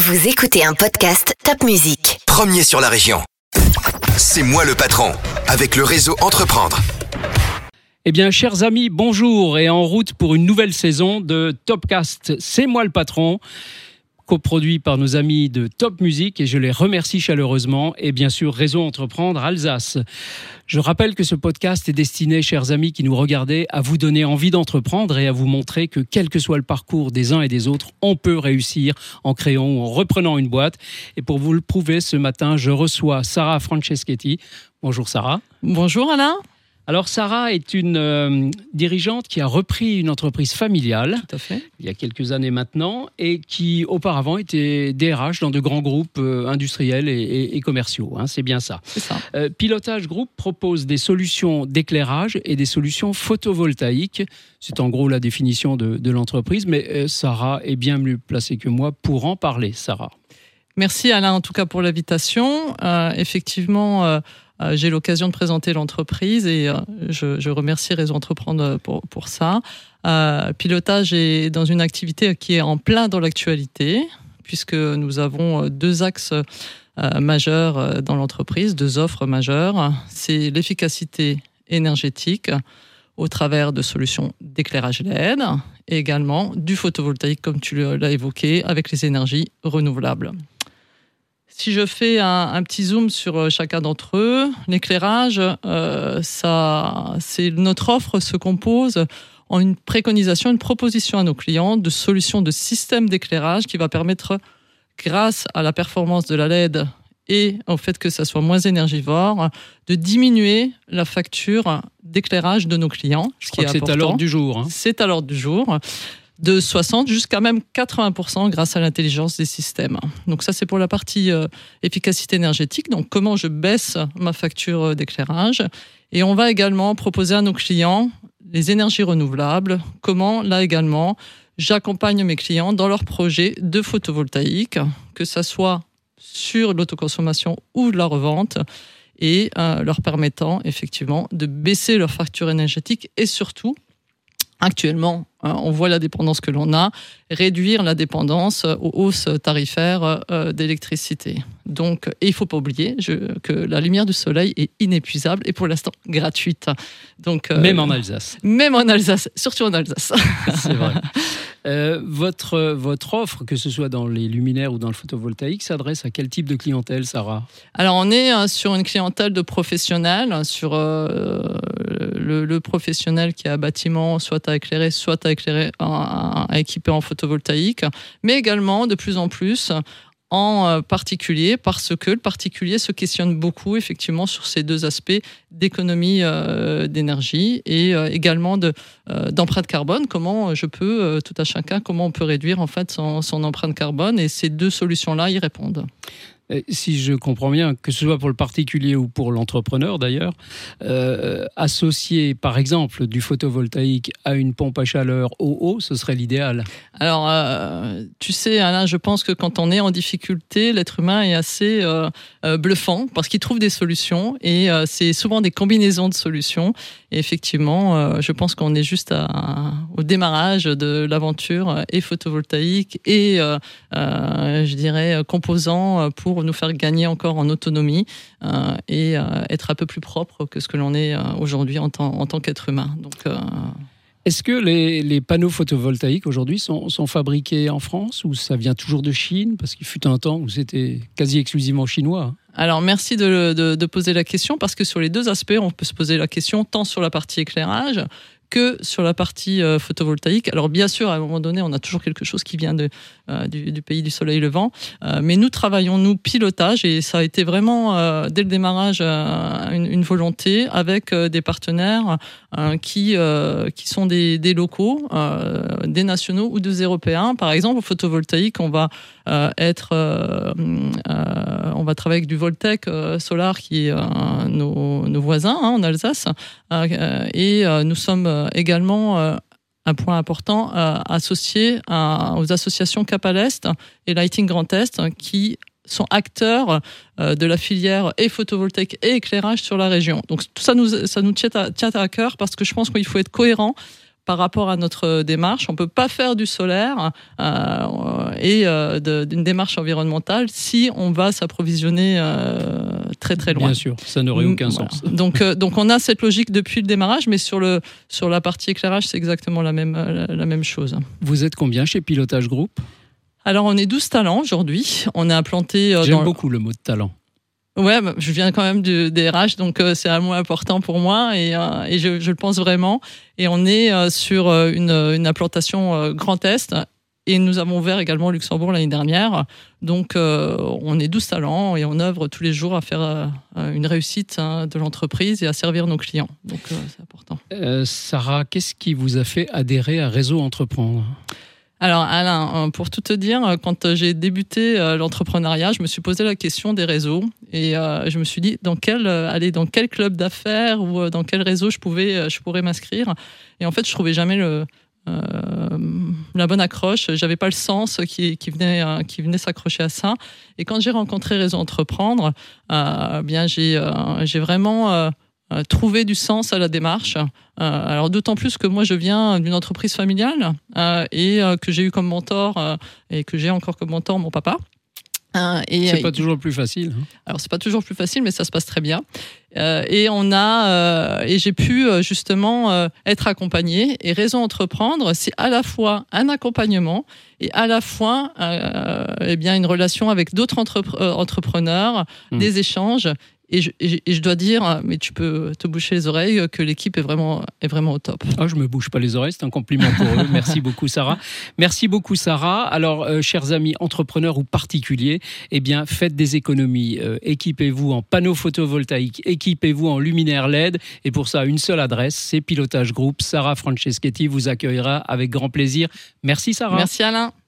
Vous écoutez un podcast Top Music. Premier sur la région. C'est moi le patron, avec le réseau Entreprendre. Eh bien, chers amis, bonjour et en route pour une nouvelle saison de Topcast. C'est moi le patron, coproduit par nos amis de Top Music et je les remercie chaleureusement et bien sûr Réseau Entreprendre Alsace. Je rappelle que ce podcast est destiné, chers amis qui nous regardez, à vous donner envie d'entreprendre et à vous montrer que quel que soit le parcours des uns et des autres, on peut réussir en créant ou en reprenant une boîte. Et pour vous le prouver, ce matin, je reçois Sarah Franceschetti. Bonjour Sarah. Bonjour Alain. Alors Sarah est une dirigeante qui a repris une entreprise familiale, Tout à fait. Il y a quelques années maintenant, et qui auparavant était DRH dans de grands groupes industriels et commerciaux. Hein, c'est bien ça. C'est ça. Pilotage Group propose des solutions d'éclairage et des solutions photovoltaïques. C'est en gros la définition de l'entreprise, mais Sarah est bien mieux placée que moi pour en parler. Sarah. Merci Alain en tout cas pour l'invitation. Effectivement, j'ai l'occasion de présenter l'entreprise et je remercie Réseau Entreprendre pour ça. Pilotage est dans une activité qui est en plein dans l'actualité puisque nous avons deux axes majeurs dans l'entreprise, deux offres majeures. C'est l'efficacité énergétique au travers de solutions d'éclairage LED et également du photovoltaïque comme tu l'as évoqué avec les énergies renouvelables. Si je fais un petit zoom sur chacun d'entre eux, l'éclairage, notre offre se compose en une préconisation, une proposition à nos clients de solutions de système d'éclairage qui va permettre, grâce à la performance de la LED et au fait que ça soit moins énergivore, de diminuer la facture d'éclairage de nos clients. Je crois que c'est à l'ordre du jour. Hein. C'est à l'ordre du jour. De 60 jusqu'à même 80% grâce à l'intelligence des systèmes. Donc ça, c'est pour la partie efficacité énergétique. Donc comment je baisse ma facture d'éclairage. Et on va également proposer à nos clients les énergies renouvelables. Comment, là également, j'accompagne mes clients dans leurs projets de photovoltaïque, que ça soit sur l'autoconsommation ou de la revente, et leur permettant effectivement de baisser leur facture énergétique et surtout, actuellement, on voit la dépendance que l'on a, réduire la dépendance aux hausses tarifaires d'électricité. Donc, et il ne faut pas oublier que la lumière du soleil est inépuisable et pour l'instant gratuite. Donc, même en Alsace. Même en Alsace, surtout en Alsace. C'est vrai. Votre offre, que ce soit dans les luminaires ou dans le photovoltaïque, s'adresse à quel type de clientèle, Sarah ? Alors, on est sur une clientèle de professionnels, sur le professionnel qui a un bâtiment soit à éclairer, soit à équiper en photovoltaïque, mais également de plus en plus en particulier, parce que le particulier se questionne beaucoup effectivement sur ces deux aspects d'économie d'énergie et également d'empreinte carbone. Comment je peux, tout à chacun, comment on peut réduire en fait son empreinte carbone, et ces deux solutions-là y répondent. Si je comprends bien, que ce soit pour le particulier ou pour l'entrepreneur d'ailleurs, associer par exemple du photovoltaïque à une pompe à chaleur au haut, ce serait l'idéal. Alors, tu sais Alain, je pense que quand on est en difficulté, l'être humain est assez bluffant parce qu'il trouve des solutions et c'est souvent des combinaisons de solutions. Et effectivement, je pense qu'on est juste au démarrage de l'aventure et photovoltaïque et je dirais composants pour nous faire gagner encore en autonomie et être un peu plus propre que ce que l'on est aujourd'hui en tant qu'être humain. Donc, est-ce que les panneaux photovoltaïques aujourd'hui sont fabriqués en France ou ça vient toujours de Chine ? Parce qu'il fut un temps où c'était quasi exclusivement chinois. Alors, merci de poser la question parce que sur les deux aspects, on peut se poser la question tant sur la partie éclairage que sur la partie photovoltaïque. Alors bien sûr, à un moment donné, on a toujours quelque chose qui vient du pays du soleil levant, mais nous travaillons, nous, pilotage, et ça a été vraiment, dès le démarrage, une volonté avec des partenaires qui sont des locaux, des nationaux ou des européens. Par exemple, au photovoltaïque, on va on va travailler avec du Voltec Solar, qui est nos voisins en Alsace, et nous sommes également un point important associé aux associations Cap à l'Est et Lighting Grand Est qui sont acteurs de la filière et photovoltaïque et éclairage sur la région. Donc tout ça, ça nous tient à cœur parce que je pense qu'il faut être cohérent par rapport à notre démarche. On ne peut pas faire du solaire et d'une démarche environnementale si on va s'approvisionner très très loin. Bien sûr, ça n'aurait aucun sens. Donc on a cette logique depuis le démarrage, mais sur la partie éclairage, c'est exactement la même chose. Vous êtes combien chez Pilotage Group ? Alors on est 12 talents aujourd'hui. On est implanté... J'aime beaucoup le mot de talent. Ouais, je viens quand même des RH, donc c'est un mot important pour moi et je le pense vraiment. Et on est sur une implantation Grand Est et nous avons ouvert également au Luxembourg l'année dernière. Donc on est 12 talents et on œuvre tous les jours à faire une réussite de l'entreprise et à servir nos clients. Donc c'est important. Sarah, qu'est-ce qui vous a fait adhérer à Réseau Entreprendre ? Alors Alain, pour tout te dire, quand j'ai débuté l'entrepreneuriat, je me suis posé la question des réseaux et je me suis dit dans quel club d'affaires ou dans quel réseau je pourrais m'inscrire. Et en fait, je trouvais jamais la bonne accroche. J'avais pas le sens qui venait s'accrocher à ça. Et quand j'ai rencontré Réseau Entreprendre, bien j'ai vraiment trouver du sens à la démarche. Alors d'autant plus que moi je viens d'une entreprise familiale et que j'ai eu comme mentor et que j'ai encore comme mentor mon papa. C'est pas toujours plus facile. Alors c'est pas toujours plus facile, mais ça se passe très bien. Et j'ai pu justement être accompagnée. Et Réseau Entreprendre, c'est à la fois un accompagnement et à la fois une relation avec d'autres entrepreneurs, des échanges. Et je dois dire, mais tu peux te boucher les oreilles, que l'équipe est vraiment au top. Ah, je me bouche pas les oreilles, c'est un compliment pour eux. Merci beaucoup, Sarah. Merci beaucoup, Sarah. Alors, chers amis entrepreneurs ou particuliers, eh bien, faites des économies. Équipez-vous en panneaux photovoltaïques, équipez-vous en luminaires LED. Et pour ça, une seule adresse, c'est Pilotage Group. Sarah Franceschetti vous accueillera avec grand plaisir. Merci, Sarah. Merci, Alain.